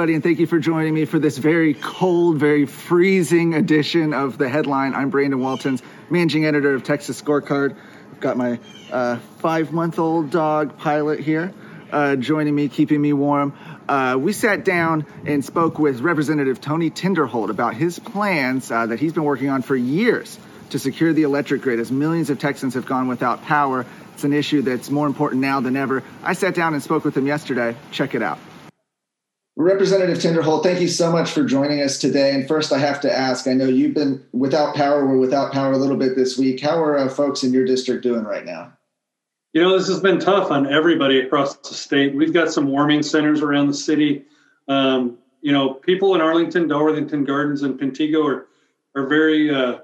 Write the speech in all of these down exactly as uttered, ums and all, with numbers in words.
everybody, and thank you for joining me for this very cold, very freezing edition of The Headline. I'm Brandon Waltons, managing editor of Texas Scorecard. I've got my uh, five-month-old dog, Pilot, here, uh, joining me, keeping me warm. Uh, we sat down and spoke with Representative Tony Tinderholt about his plans uh, that he's been working on for years to secure the electric grid as millions of Texans have gone without power. It's an issue that's more important now than ever. I sat down and spoke with him yesterday. Check it out. Representative Tinderholt, thank you so much for joining us today. And first, I have to ask, I know you've been without power, we're without power a little bit this week. How are uh, folks in your district doing right now? You know, this has been tough on everybody across the state. We've got some warming centers around the city. Um, you know, people in Arlington, Darlington Gardens, and Pantego are are very uh,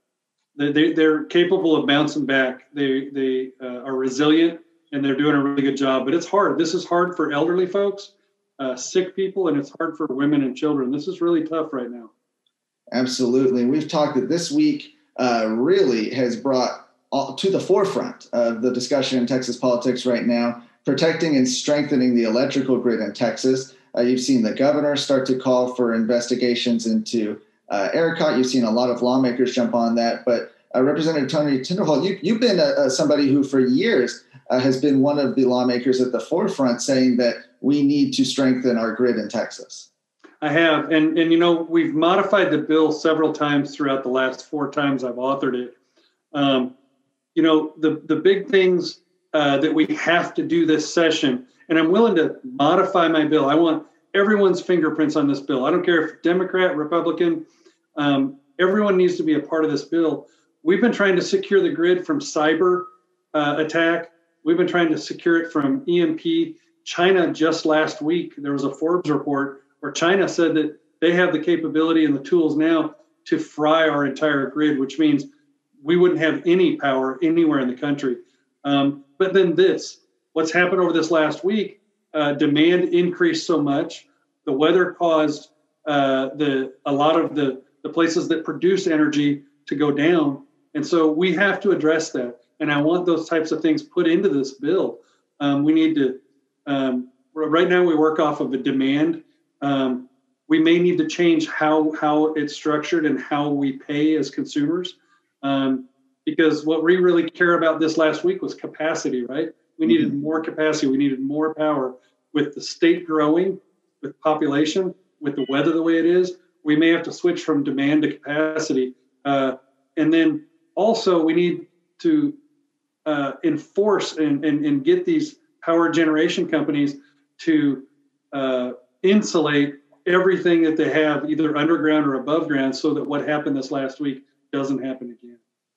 they they're capable of bouncing back. They they uh, are resilient and they're doing a really good job. But it's hard. This is hard for elderly folks. Uh, sick people, and it's hard for women and children. This is really tough right now. Absolutely. We've talked that this week uh, really has brought all, to the forefront of the discussion in Texas politics right now, protecting and strengthening the electrical grid in Texas. Uh, you've seen the governor start to call for investigations into uh, ERCOT. You've seen a lot of lawmakers jump on that. But uh, Representative Tony Tinderholt, you, you've been a, a, somebody who for years uh, has been one of the lawmakers at the forefront saying that we need to strengthen our grid in Texas. I have. And, and you know, we've modified the bill several times throughout the last four times I've authored it. Um, you know, the, the big things uh, that we have to do this session, and I'm willing to modify my bill. I want everyone's fingerprints on this bill. I don't care if Democrat, Republican, um, everyone needs to be a part of this bill. We've been trying to secure the grid from cyber uh, attack. We've been trying to secure it from E M P. China just last week, there was a Forbes report where China said that they have the capability and the tools now to fry our entire grid, which means we wouldn't have any power anywhere in the country. Um, but then this, what's happened over this last week, uh, demand increased so much. The weather caused uh, the a lot of the, the places that produce energy to go down. And so we have to address that. And I want those types of things put into this bill. Um, we need to Um, right now we work off of a demand. Um, we may need to change how, how it's structured and how we pay as consumers. Um, because what we really care about this last week was capacity, right? We needed mm-hmm. more capacity. We needed more power. With the state growing, with population, with the weather the way it is, we may have to switch from demand to capacity. Uh, and then also we need to uh, enforce and, and, and get these power generation companies to uh, insulate everything that they have either underground or above ground so that what happened this last week doesn't happen again.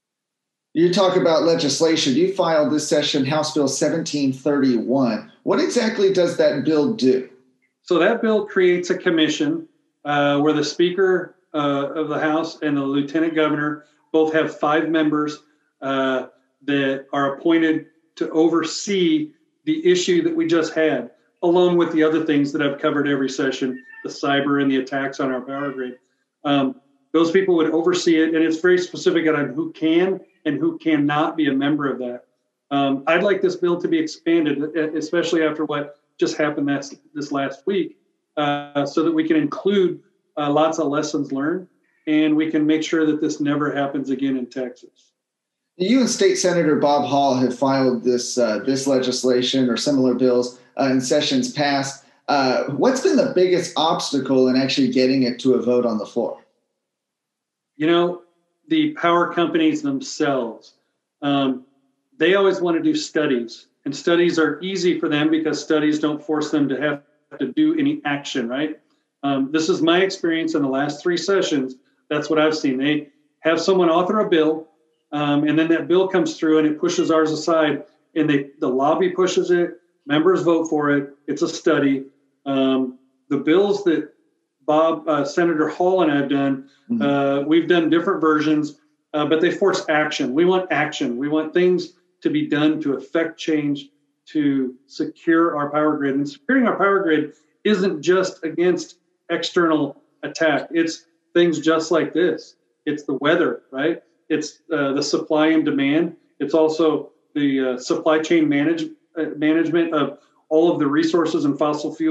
You talk about legislation. You filed this session House Bill seventeen thirty-one. What exactly does that bill do? So that bill creates a commission uh, where the Speaker uh, of the House and the Lieutenant Governor both have five members uh, that are appointed to oversee the issue that we just had, along with the other things that I've covered every session, the cyber and the attacks on our power grid. Um, those people would oversee it, and it's very specific on who can and who cannot be a member of that. Um, I'd like this bill to be expanded, especially after what just happened this, this last week, uh, so that we can include uh, lots of lessons learned, and we can make sure that this never happens again in Texas. You and State Senator Bob Hall have filed this uh, this legislation or similar bills uh, in sessions past. Uh, what's been the biggest obstacle in actually getting it to a vote on the floor? You know, the power companies themselves, um, they always want to do studies. And studies are easy for them because studies don't force them to have to do any action, right? Um, this is my experience in the last three sessions. That's what I've seen. They have someone author a bill, Um, and then that bill comes through and it pushes ours aside, and they, the lobby pushes it, members vote for it, it's a study. Um, the bills that Bob, uh, Senator Hall and I have done, mm-hmm. uh, we've done different versions, uh, but they force action. We want action. We want things to be done to affect change, to secure our power grid. And securing our power grid isn't just against external attack. It's things just like this. It's the weather, right? It's uh, the supply and demand. It's also the uh, supply chain manage, uh, management of all of the resources and fossil fuels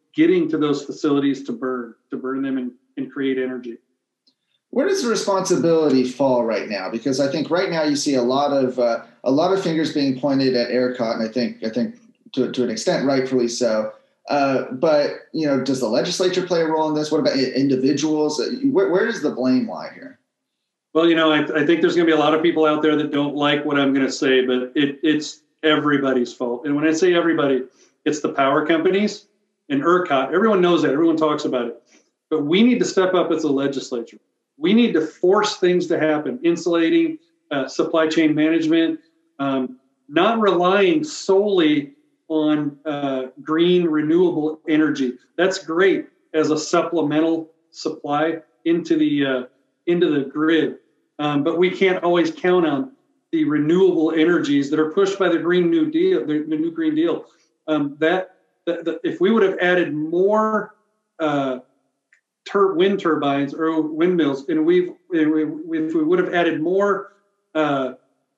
getting to those facilities to burn, to burn them and, and create energy. Where does the responsibility fall right now? Because I think right now you see a lot of uh, a lot of fingers being pointed at ERCOT, and I think I think to to an extent rightfully so. Uh, but you know, does the legislature play a role in this? What about individuals? Where, where does the blame lie here? Well, you know, I, I think there's going to be a lot of people out there that don't like what I'm going to say, but it, it's everybody's fault. And when I say everybody, it's the power companies and ERCOT. Everyone knows that. Everyone talks about it. But we need to step up as a legislature. We need to force things to happen, insulating, uh, supply chain management, um, not relying solely on uh, green renewable energy. That's great as a supplemental supply into the uh, into the grid, um, but we can't always count on the renewable energies that are pushed by the Green New Deal, the, the new Green Deal. Um, that, that, that if we would have added more uh, tur- wind turbines or windmills, and we've if we would have added more uh,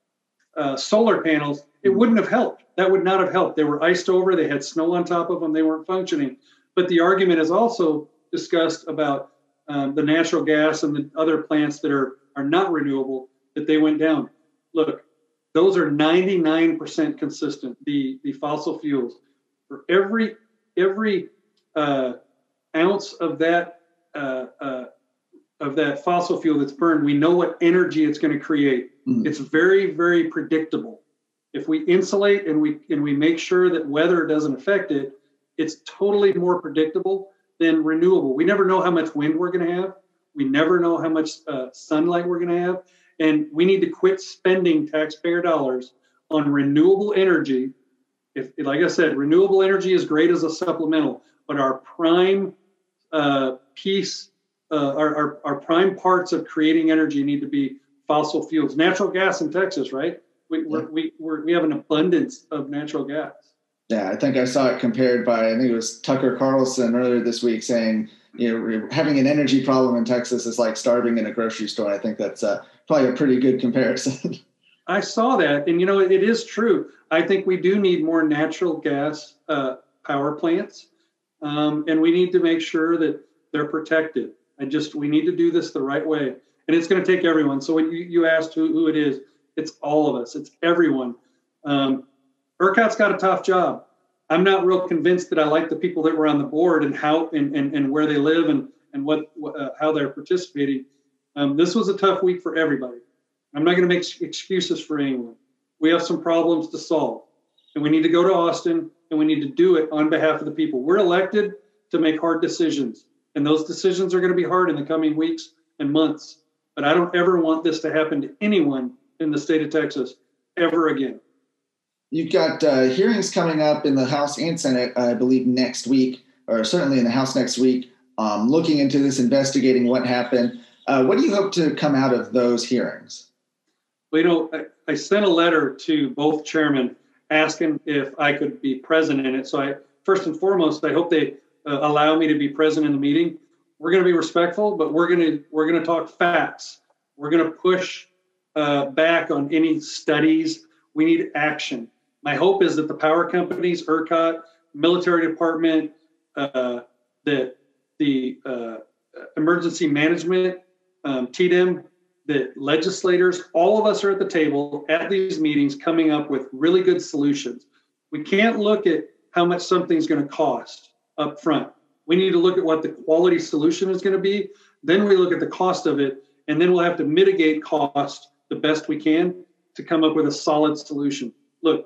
uh, solar panels, it wouldn't have helped. That would not have helped. They were iced over. They had snow on top of them. They weren't functioning. But the argument is also discussed about um, the natural gas and the other plants that are, are not renewable, that they went down. Look, those are ninety-nine percent consistent, the, the fossil fuels. For every every uh, ounce of that uh, uh, of that fossil fuel that's burned, we know what energy it's going to create. Mm-hmm. It's very, very predictable. If we insulate and we and we make sure that weather doesn't affect it, it's totally more predictable than renewable. We never know how much wind we're going to have. We never know how much uh, sunlight we're going to have. And we need to quit spending taxpayer dollars on renewable energy. If, like I said, renewable energy is great as a supplemental, but our prime uh, piece, uh, our, our, our prime parts of creating energy need to be fossil fuels. Natural gas in Texas, right? We we're, we we're, we have an abundance of natural gas. Yeah, I think I saw it compared by, I think it was Tucker Carlson earlier this week saying, you know, having an energy problem in Texas is like starving in a grocery store. I think that's uh, probably a pretty good comparison. I saw that, and you know, it is true. I think we do need more natural gas uh, power plants, um, and we need to make sure that they're protected. I just, we need to do this the right way, and it's going to take everyone. So when you, you asked who, who it is, it's all of us. It's everyone. Um, ERCOT's got a tough job. I'm not real convinced that I like the people that were on the board and how and, and, and where they live and and what uh, how they're participating. Um, this was a tough week for everybody. I'm not going to make excuses for anyone. We have some problems to solve, and we need to go to Austin and we need to do it on behalf of the people. We're elected to make hard decisions, and those decisions are going to be hard in the coming weeks and months. But I don't ever want this to happen to anyone in the state of Texas ever again. You've got uh, hearings coming up in the House and Senate, I believe, next week, or certainly in the House next week, um, looking into this, investigating what happened. Uh, what do you hope to come out of those hearings? Well, you know, I, I sent a letter to both chairmen asking if I could be present in it. So I, first and foremost, I hope they uh, allow me to be present in the meeting. We're going to be respectful, but we're going to we're going to talk facts. We're going to push uh, back on any studies. We need action. My hope is that the power companies, ERCOT, military department, uh, that the uh, emergency management, um, T D M, that legislators, all of us are at the table at these meetings coming up with really good solutions. We can't look at how much something's going to cost up front. We need to look at what the quality solution is going to be. Then we look at the cost of it, and then we'll have to mitigate cost the best we can to come up with a solid solution. Look,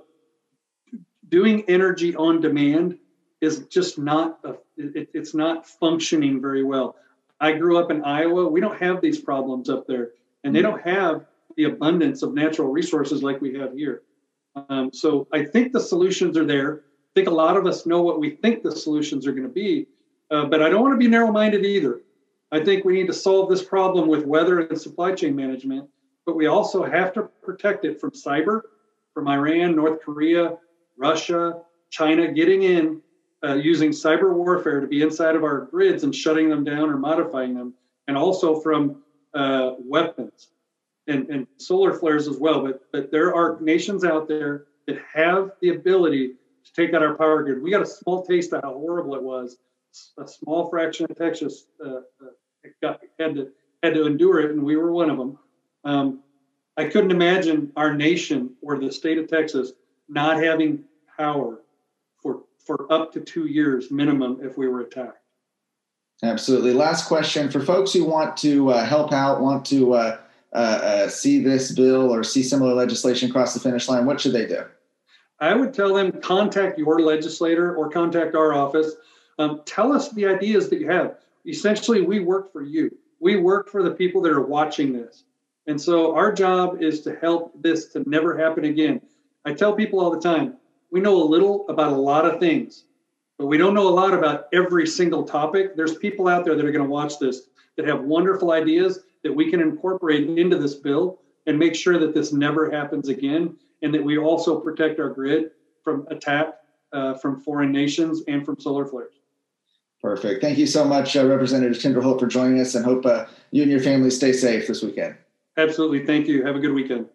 doing energy on demand is just not, a, it, it's not functioning very well. I grew up in Iowa. We don't have these problems up there, and they don't have the abundance of natural resources like we have here. Um, so I think the solutions are there. I think a lot of us know what we think the solutions are going to be, uh, but I don't want to be narrow-minded either. I think we need to solve this problem with weather and supply chain management, but we also have to protect it from cyber, from Iran, North Korea, Russia, China getting in, uh, using cyber warfare to be inside of our grids and shutting them down or modifying them, and also from uh, weapons and, and solar flares as well. But, but there are nations out there that have the ability to take out our power grid. We got a small taste of how horrible it was a small fraction of Texas uh, got, had to had to endure it, and we were one of them. Um, I couldn't imagine our nation or the state of Texas not having power for for up to two years minimum if we were attacked. Absolutely. Last question for folks who want to uh, help out, want to uh, uh, uh, see this bill or see similar legislation cross the finish line. What should they do? I would tell them contact your legislator or contact our office. Um, tell us the ideas that you have. Essentially, we work for you. We work for the people that are watching this. And so our job is to help this to never happen again. I tell people all the time, we know a little about a lot of things, but we don't know a lot about every single topic. There's people out there that are going to watch this that have wonderful ideas that we can incorporate into this bill and make sure that this never happens again, and that we also protect our grid from attack uh, from foreign nations and from solar flares. Perfect. Thank you so much, uh, Representative Tinderholt, for joining us, and hope uh, you and your family stay safe this weekend. Absolutely. Thank you. Have a good weekend.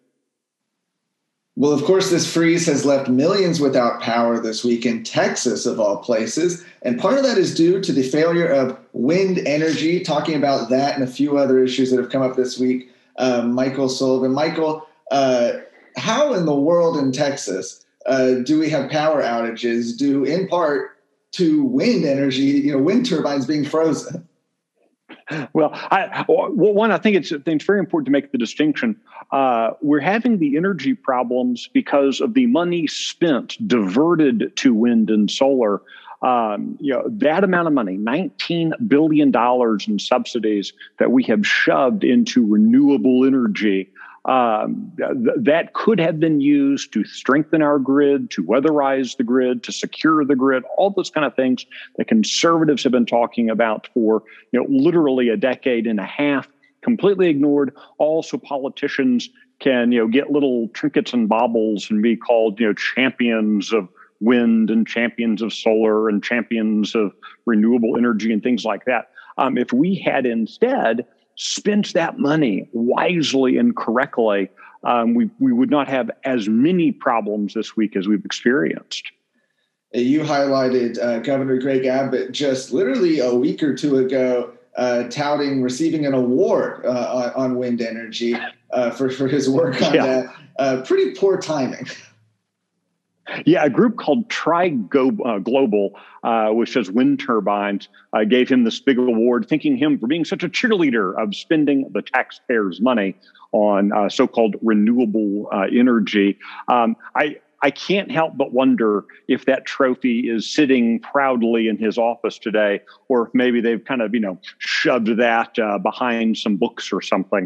Well, of course, this freeze has left millions without power this week in Texas, of all places. And part of that is due to the failure of wind energy. Talking about that and a few other issues that have come up this week, uh, Michael Sullivan. Michael, uh, how in the world in Texas uh, do we have power outages due in part to wind energy, you know, wind turbines being frozen? Well, I, well, one, I think it's, I think it's very important to make the distinction. Uh, we're having the energy problems because of the money spent, diverted to wind and solar. Um, you know, that amount of money, nineteen billion dollars in subsidies that we have shoved into renewable energy, um, th- that could have been used to strengthen our grid, to weatherize the grid, to secure the grid, all those kind of things that conservatives have been talking about for, you know, literally a decade and a half, completely ignored. Also, politicians can, you know, get little trinkets and baubles and be called, you know, champions of wind and champions of solar and champions of renewable energy and things like that. Um, if we had instead spent that money wisely and correctly, um, we, we would not have as many problems this week as we've experienced. You highlighted uh, Governor Greg Abbott just literally a week or two ago, uh, touting receiving an award uh, on, on wind energy uh, for, for his work on yeah. that. Uh, pretty poor timing. Yeah, a group called Tri uh, Global, uh, which does wind turbines, uh, gave him this big award, thanking him for being such a cheerleader of spending the taxpayers' money on uh, so-called renewable uh, energy. Um, I I can't help but wonder if that trophy is sitting proudly in his office today, or if maybe they've kind of, you know, shoved that uh, behind some books or something.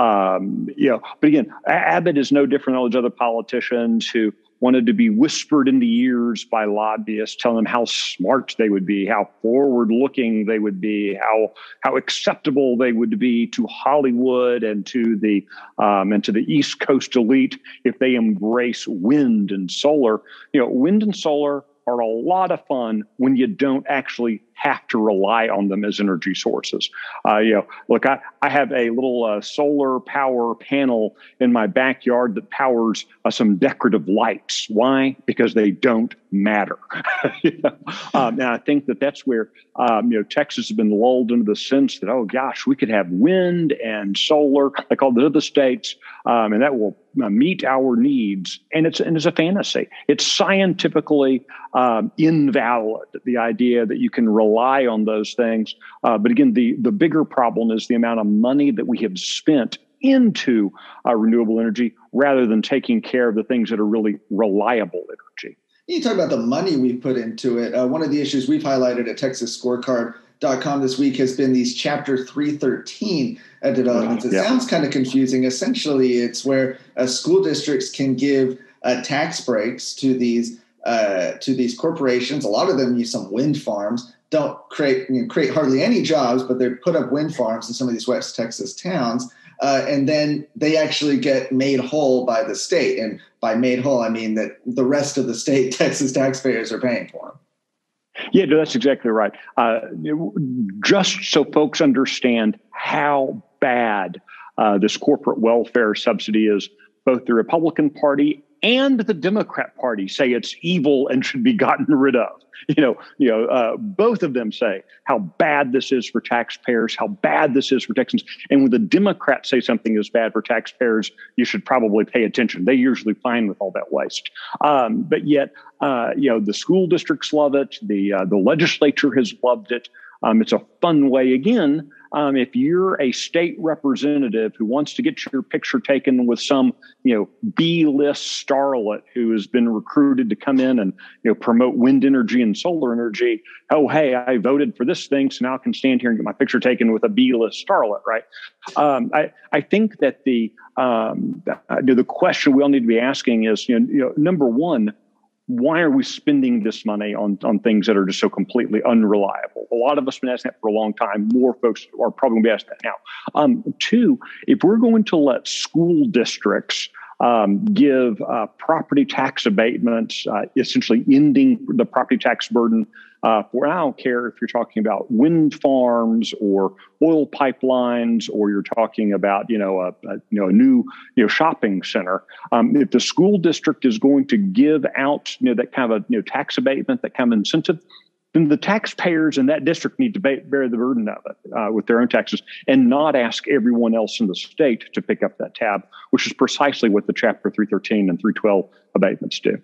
Um, you know, but again, Abbott is no different than those other politicians who wanted to be whispered in the ears by lobbyists, telling them how smart they would be, how forward-looking they would be, how how acceptable they would be to Hollywood and to the um, and to the East Coast elite if they embrace wind and solar. You know, wind and solar are a lot of fun when you don't actually have to rely on them as energy sources. Uh, you know, look, I, I have a little uh, solar power panel in my backyard that powers uh, some decorative lights. Why? Because they don't matter. you know? um, and I think that that's where, um, you know, Texas has been lulled into the sense that, oh gosh, we could have wind and solar like all the other states, um, and that will uh, meet our needs. And it's, and it's a fantasy. It's scientifically um, invalid, the idea that you can rely on those things. Uh, but again, the, the bigger problem is the amount of money that we have spent into uh, renewable energy rather than taking care of the things that are really reliable energy. You talk about the money we put into it. Uh, one of the issues we've highlighted at Texas Scorecard dot com this week has been these Chapter three thirteen uh, developments. It yeah. sounds kind of confusing. Essentially, it's where uh, school districts can give uh, tax breaks to these uh, to these corporations. A lot of them use some wind farms. Don't create you know, create hardly any jobs, but they put up wind farms in some of these West Texas towns. Uh, and then they actually get made whole by the state. And by made whole, I mean that the rest of the state, Texas taxpayers, are paying for them. Yeah, no, that's exactly right. Uh, just so folks understand how bad uh, this corporate welfare subsidy is, both the Republican Party and the Democrat Party say it's evil and should be gotten rid of. You know, you know, uh, both of them say how bad this is for taxpayers, how bad this is for Texans. And when the Democrats say something is bad for taxpayers, you should probably pay attention. They're usually fine with all that waste. Um, but yet, uh, you know, the school districts love it. The uh, the legislature has loved it. Um, it's a fun way, again, um, if you're a state representative who wants to get your picture taken with some, you know, B-list starlet who has been recruited to come in and, you know, promote wind energy and solar energy. Oh, hey, I voted for this thing, so now I can stand here and get my picture taken with a B-list starlet, right? Um, I, I think that the, um, the the question we all need to be asking is, you know, you know number one, why are we spending this money on, on things that are just so completely unreliable? A lot of us have been asking that for a long time. More folks are probably going to be asking that now. Um, two, if we're going to let school districts um, give uh, property tax abatements, uh, essentially ending the property tax burden uh, for, I don't care if you're talking about wind farms or oil pipelines, or you're talking about, you know, a, a you know a new you know shopping center. Um, if the school district is going to give out you know that kind of a you know tax abatement, that kind of incentive, then the taxpayers in that district need to bear the burden of it uh, with their own taxes, and not ask everyone else in the state to pick up that tab, which is precisely what the Chapter three thirteen and three twelve abatements do.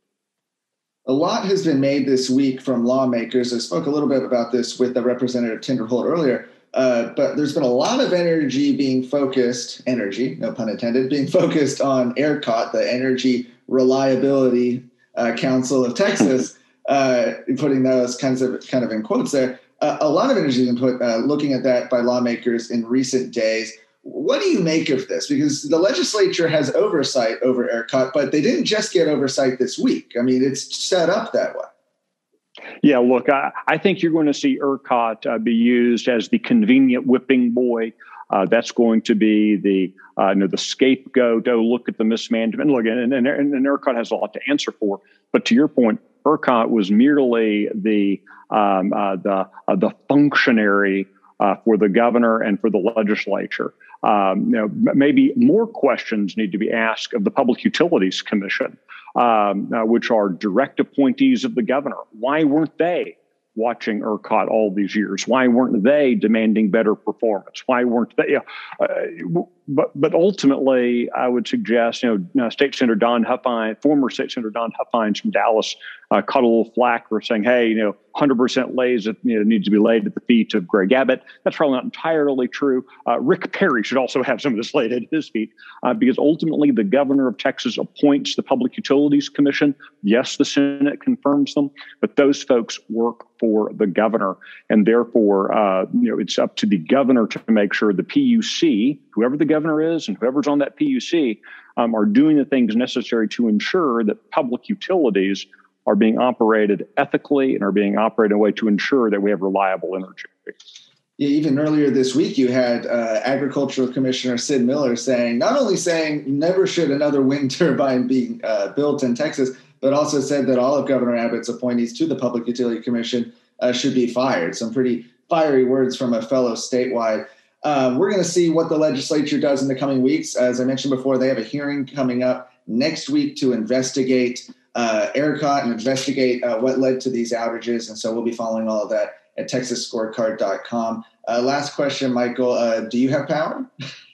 A lot has been made this week from lawmakers. I spoke a little bit about this with the Representative Tinderholt earlier, uh, but there's been a lot of energy being focused, energy, no pun intended, being focused on ERCOT, the Energy Reliability uh, Council of Texas, uh, putting those kinds of kind of in quotes there. Uh, a lot of energy has been put uh, looking at that by lawmakers in recent days. What do you make of this? Because the legislature has oversight over ERCOT, but they didn't just get oversight this week. I mean, it's set up that way. Yeah, look, I, I think you're going to see ERCOT uh, be used as the convenient whipping boy. Uh, that's going to be the uh, you know, the scapegoat. Oh, look at the mismanagement. Look, and, and, and ERCOT has a lot to answer for. But to your point, ERCOT was merely the um, uh, the uh, the functionary uh, for the governor and for the legislature. Um, you know, maybe more questions need to be asked of the Public Utilities Commission, um, uh, which are direct appointees of the governor. Why weren't they watching ERCOT all these years? Why weren't they demanding better performance? Why weren't they? Uh, but but ultimately, I would suggest, you know, State Senator Don Huffines, former State Senator Don Huffines from Dallas, uh, caught a little flack for saying, hey, you know, one hundred percent lays it you know, needs to be laid at the feet of Greg Abbott. That's probably not entirely true. Uh, Rick Perry should also have some of this laid at his feet, uh, because ultimately the governor of Texas appoints the Public Utilities Commission. Yes, the Senate confirms them, but those folks work for the governor, and therefore, uh, you know, it's up to the governor to make sure the P U C, whoever the governor is, and whoever's on that P U C, um, are doing the things necessary to ensure that public utilities are being operated ethically and are being operated in a way to ensure that we have reliable energy. Yeah, even earlier this week, you had uh, Agricultural Commissioner Sid Miller saying, not only saying never should another wind turbine be uh, built in Texas, but also said that all of Governor Abbott's appointees to the Public Utility Commission uh, should be fired. Some pretty fiery words from a fellow statewide. Uh, we're going to see what the legislature does in the coming weeks. As I mentioned before, they have a hearing coming up next week to investigate uh, ERCOT and investigate uh, what led to these outages. And so we'll be following all of that at texas scorecard dot com. Uh, last question, Michael. Uh, do you have power?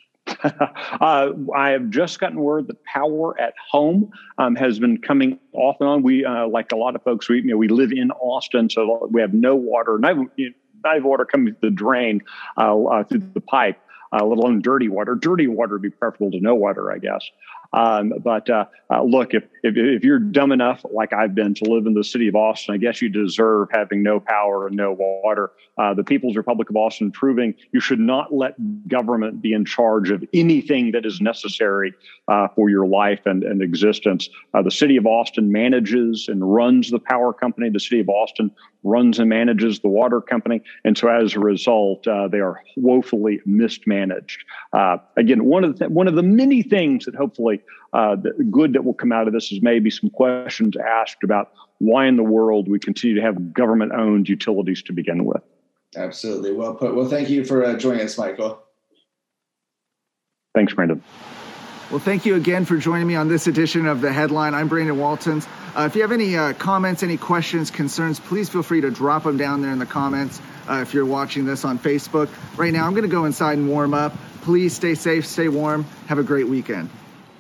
uh, I have just gotten word that power at home um, has been coming off and on. We, uh, like a lot of folks, we you know we live in Austin, so we have no water. Not even, you know, not even water coming through the drain uh, uh, through the pipe, uh, let alone dirty water. Dirty water would be preferable to no water, I guess. Um, but uh, uh, look, if, if if you're dumb enough, like I've been, to live in the city of Austin, I guess you deserve having no power and no water. Uh, the People's Republic of Austin proving you should not let government be in charge of anything that is necessary uh, for your life and, and existence. Uh, the city of Austin manages and runs the power company. The city of Austin runs and manages the water company. And so as a result, uh, they are woefully mismanaged. Uh, again, one of the th- one of the many things that hopefully uh, the good that will come out of this is maybe some questions asked about why in the world we continue to have government-owned utilities to begin with. Absolutely. Well put. Well, thank you for uh, joining us, Michael. Thanks, Brandon. Well, thank you again for joining me on this edition of The Headline. I'm Brandon Waltons. Uh, if you have any uh, comments, any questions, concerns, please feel free to drop them down there in the comments uh, if you're watching this on Facebook. Right now, I'm going to go inside and warm up. Please stay safe, stay warm. Have a great weekend.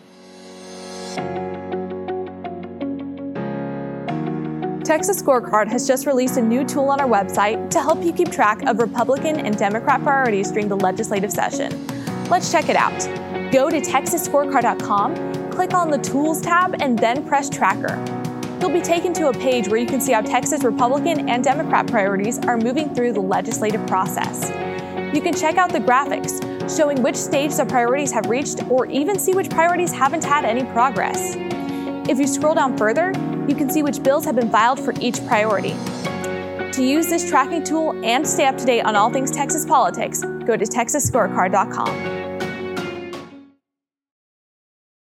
Texas Scorecard has just released a new tool on our website to help you keep track of Republican and Democrat priorities during the legislative session. Let's check it out. Go to texas scorecard dot com, click on the Tools tab, and then press Tracker. You'll be taken to a page where you can see how Texas Republican and Democrat priorities are moving through the legislative process. You can check out the graphics showing which stage the priorities have reached, or even see which priorities haven't had any progress. If you scroll down further, you can see which bills have been filed for each priority. To use this tracking tool and stay up to date on all things Texas politics, go to texas scorecard dot com.